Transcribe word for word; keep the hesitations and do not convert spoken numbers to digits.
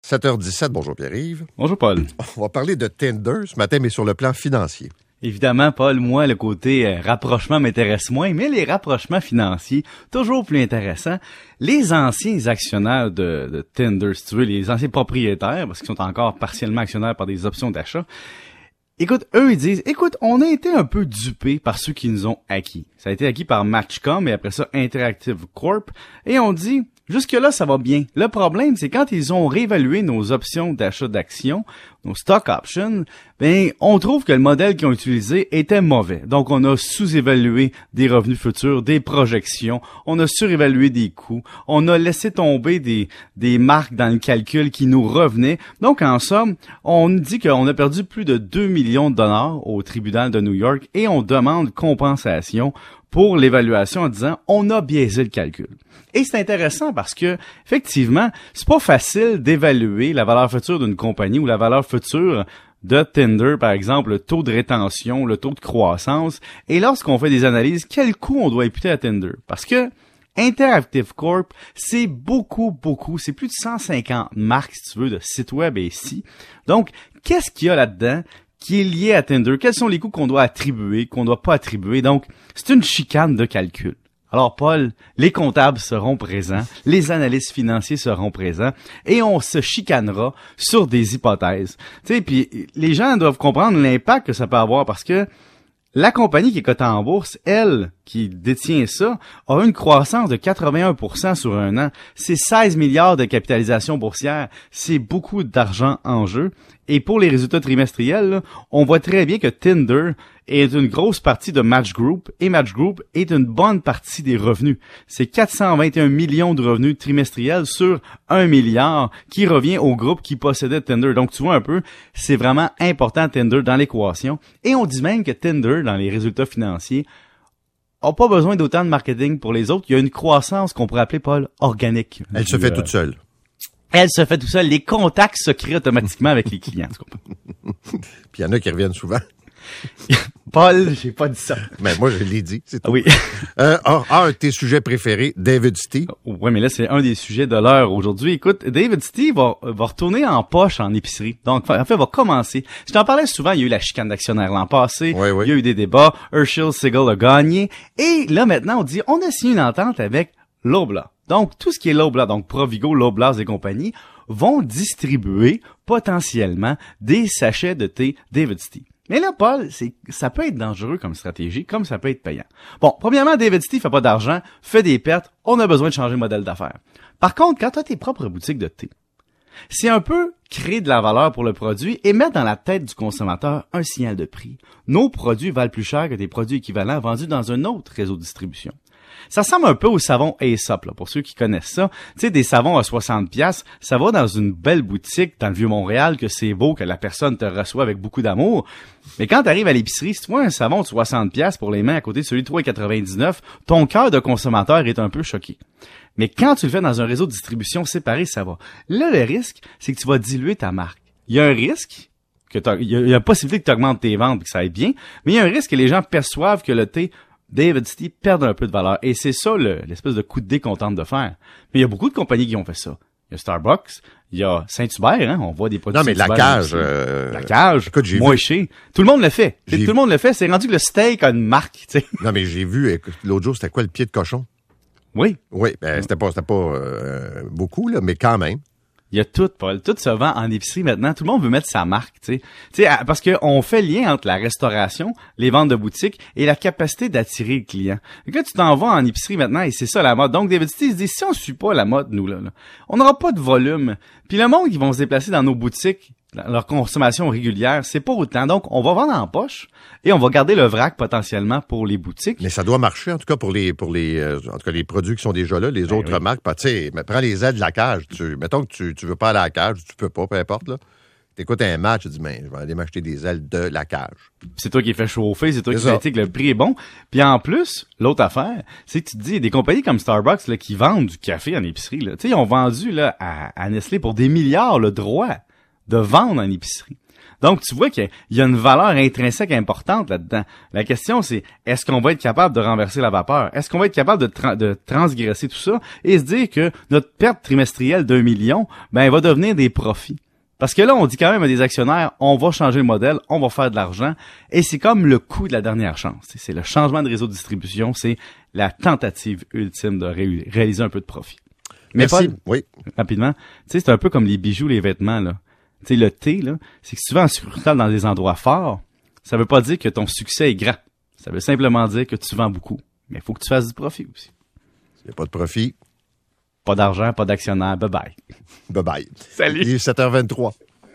sept heures dix-sept, bonjour Pierre-Yves. Bonjour Paul. On va parler de Tinder ce matin, mais sur le plan financier. Évidemment, Paul, moi, le côté euh, rapprochement m'intéresse moins, mais les rapprochements financiers, toujours plus intéressants. Les anciens actionnaires de, de Tinder, si tu veux, les anciens propriétaires, parce qu'ils sont encore partiellement actionnaires par des options d'achat, écoute, eux, ils disent, écoute, on a été un peu dupés par ceux qui nous ont acquis. Ça a été acquis par Matchcom et après ça, Interactive Corp. Et on dit, jusque-là, ça va bien. Le problème, c'est quand ils ont réévalué nos options d'achat d'actions, nos stock options, ben, on trouve que le modèle qu'ils ont utilisé était mauvais. Donc, on a sous-évalué des revenus futurs, des projections, on a surévalué des coûts, on a laissé tomber des, des marques dans le calcul qui nous revenaient. Donc, en somme, on dit qu'on a perdu plus de deux millions de dollars au tribunal de New York et on demande compensation pour l'évaluation en disant on a biaisé le calcul. Et c'est intéressant parce que effectivement, c'est pas facile d'évaluer la valeur future d'une compagnie ou la valeur future de Tinder, par exemple, le taux de rétention, le taux de croissance. Et lorsqu'on fait des analyses, quel coût on doit imputer à Tinder? Parce que Interactive Corp, c'est beaucoup, beaucoup, c'est plus de cent cinquante marques, si tu veux, de sites web et ici. Donc, qu'est-ce qu'il y a là-dedans qui est lié à Tinder? Quels sont les coûts qu'on doit attribuer, qu'on doit pas attribuer? Donc, c'est une chicane de calcul. Alors, Paul, les comptables seront présents, les analystes financiers seront présents, et on se chicanera sur des hypothèses. Tu sais, puis les gens doivent comprendre l'impact que ça peut avoir parce que la compagnie qui est cotée en bourse, elle, qui détient ça, a une croissance de quatre-vingt-un pour cent sur un an. C'est seize milliards de capitalisation boursière. C'est beaucoup d'argent en jeu. Et pour les résultats trimestriels, là, on voit très bien que Tinder est une grosse partie de Match Group et Match Group est une bonne partie des revenus. C'est quatre cent vingt et un millions de revenus trimestriels sur un milliard qui revient au groupe qui possédait Tinder. Donc, tu vois un peu, c'est vraiment important Tinder dans l'équation. Et on dit même que Tinder, dans les résultats financiers, n'a pas besoin d'autant de marketing pour les autres. Il y a une croissance qu'on pourrait appeler, Paul, organique. Elle se fait euh... toute seule. Elle se fait tout seul. Les contacts se créent automatiquement avec les clients. Puis il y en a qui reviennent souvent. Paul, j'ai pas dit ça. Mais moi, je l'ai dit, c'est tout. Ah oui. euh, un, un de tes sujets préférés, David City. Oui, mais là, c'est un des sujets de l'heure aujourd'hui. Écoute, David City va, va retourner en poche en épicerie. Donc, en fait, va commencer. Je t'en parlais souvent, il y a eu la chicane d'actionnaires l'an passé. Oui, oui. Il y a eu des débats. Herschel Siegel a gagné. Et là, maintenant, on dit, on a signé une entente avec Loblaw. Donc, tout ce qui est Loblaw, donc Provigo, Loblaw et compagnie, vont distribuer potentiellement des sachets de thé David City. Mais là, Paul, c'est, ça peut être dangereux comme stratégie, comme ça peut être payant. Bon, premièrement, David City fait pas d'argent, fait des pertes, on a besoin de changer de modèle d'affaires. Par contre, quand tu as tes propres boutiques de thé, c'est un peu créer de la valeur pour le produit et mettre dans la tête du consommateur un signal de prix. Nos produits valent plus cher que des produits équivalents vendus dans un autre réseau de distribution. Ça ressemble un peu au savon Aesop, là, pour ceux qui connaissent ça. Tu sais, des savons à soixante piastres, ça va dans une belle boutique dans le Vieux-Montréal, que c'est beau, que la personne te reçoit avec beaucoup d'amour. Mais quand tu arrives à l'épicerie, si tu vois un savon de soixante piastres pour les mains à côté de celui de trois quatre-vingt-dix-neuf, ton cœur de consommateur est un peu choqué. Mais quand tu le fais dans un réseau de distribution séparé, ça va. Là, le risque, c'est que tu vas diluer ta marque. Il y a un risque, que il y a une possibilité que tu augmentes tes ventes et que ça aille bien, mais il y a un risque que les gens perçoivent que le thé David City perd un peu de valeur. Et c'est ça le, l'espèce de coup de dé qu'on tente de faire. Mais il y a beaucoup de compagnies qui ont fait ça. Il y a Starbucks, il y a Saint-Hubert, hein, on voit des produits. Non, mais Saint-Hubert la cage. Euh... La cage, écoute, j'ai moi vu... chez. Tout le monde le fait. J'ai... Tout le monde le fait. C'est rendu que le steak a une marque, tu sais. Non, mais j'ai vu, écoute, l'autre jour, c'était quoi, le pied de cochon? Oui. Oui, ben, c'était pas, c'était pas euh, beaucoup, là, mais quand même. Il y a tout, Paul. Tout se vend en épicerie maintenant. Tout le monde veut mettre sa marque, tu sais. Tu sais, parce que on fait lien entre la restauration, les ventes de boutique et la capacité d'attirer le client. Et quand tu t'en vas en épicerie maintenant, et c'est ça la mode. Donc, David City se dit, si on suit pas la mode, nous, là, là on n'aura pas de volume. Puis le monde qui vont se déplacer dans nos boutiques, leur consommation régulière, c'est pas autant. Donc, on va vendre en poche et on va garder le vrac potentiellement pour les boutiques. Mais ça doit marcher, en tout cas, pour les pour les euh, en tout cas les produits qui sont déjà là, les ben autres oui. marques. Tu sais, mais prends les ailes de la cage. Tu, mettons que tu, tu veux pas aller à la cage, tu peux pas, peu importe, là. T'écoutes un match, tu dis, mais je vais aller m'acheter des ailes de la cage. C'est toi qui fais chauffer, c'est toi c'est qui fais que le prix est bon. Puis en plus, l'autre affaire, c'est que tu te dis, des compagnies comme Starbucks là, qui vendent du café en épicerie, là, tu sais, ils ont vendu là, à, à Nestlé pour des milliards le droit de vendre en épicerie. Donc, tu vois qu'il y a une valeur intrinsèque importante là-dedans. La question, c'est, est-ce qu'on va être capable de renverser la vapeur? Est-ce qu'on va être capable de, tra- de transgresser tout ça et se dire que notre perte trimestrielle d'un million, ben, elle va devenir des profits? Parce que là, on dit quand même à des actionnaires, on va changer le modèle, on va faire de l'argent, et c'est comme le coût de la dernière chance. C'est le changement de réseau de distribution, c'est la tentative ultime de ré- réaliser un peu de profit. Mais Merci. Paul, Oui. rapidement, tu sais, c'est un peu comme les bijoux, les vêtements, là. Tu sais, le thé, là, c'est que si tu vas en succursale dans des endroits forts, ça veut pas dire que ton succès est grand. Ça veut simplement dire que tu vends beaucoup. Mais il faut que tu fasses du profit aussi. S'il n'y a pas de profit, Pas d'argent, pas d'actionnaire, bye bye. bye bye. Salut. Il est sept heures vingt-trois.